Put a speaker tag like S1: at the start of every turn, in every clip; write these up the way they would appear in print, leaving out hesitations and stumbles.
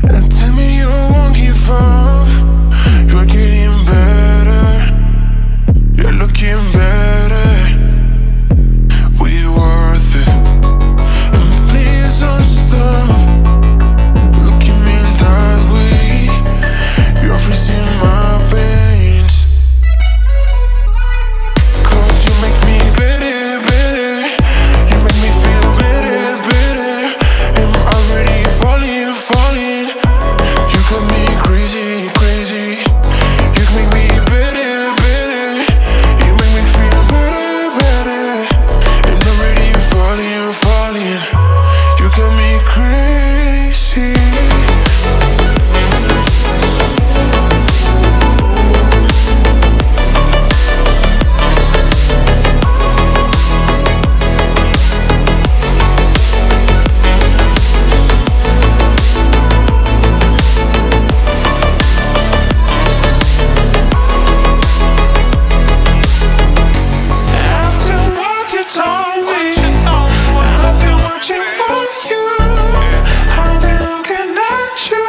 S1: And tell me you won't give up. You're getting better. You're looking better. We worth it. And please don't stop. Look at me that way. You're freezing my veins. 'Cause you make me better, better. You make me feel better, better. I'm already falling, falling. You got me crazy, crazy. You make me better, better. You make me feel better, better. And I'm already falling, falling. You got me crazy. After what you told me, I've been watching for you. I've been looking at you.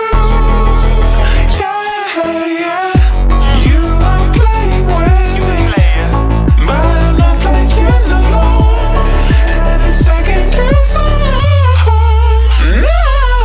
S1: Yeah, yeah. You are playing with me, but I'm not playing alone. And it's taking you so long. No.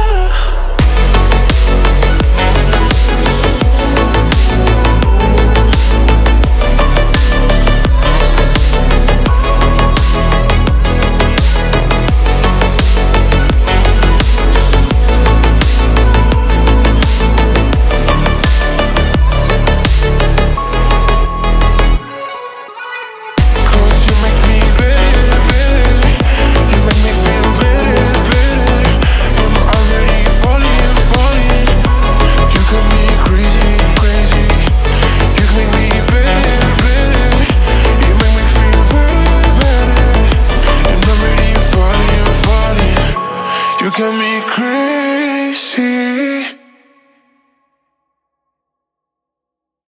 S1: Cause you make me better, better. You make me feel better, better. I'm already falling, falling. You got me crazy, crazy. You make me better, better. You make me feel better, better. I'm already falling, falling. You got me crazy.